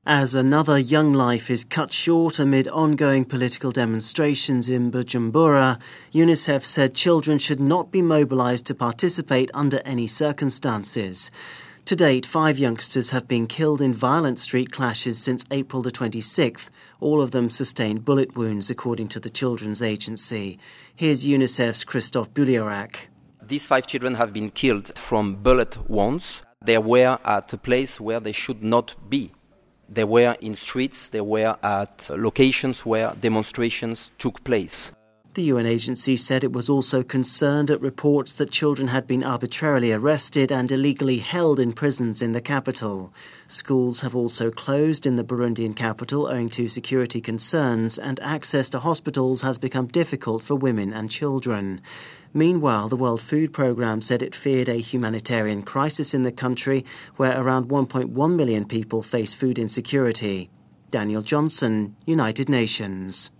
As another young life is cut short amid ongoing political demonstrations in Bujumbura, UNICEF said children should not be mobilized to participate under any circumstances. To date, 5 youngsters have been killed in violent street clashes since April the 26th. All of them sustained bullet wounds, according to the Children's Agency. Here's UNICEF's Christophe Bouliorac. These 5 children have been killed from bullet wounds. They were at a place where they should not be. They were in streets, they were at locations where demonstrations took place. The UN agency said it was also concerned at reports that children had been arbitrarily arrested and illegally held in prisons in the capital. Schools have also closed in the Burundian capital owing to security concerns, and access to hospitals has become difficult for women and children. Meanwhile, the World Food Programme said it feared a humanitarian crisis in the country where around 1.1 million people face food insecurity. Daniel Johnson, United Nations.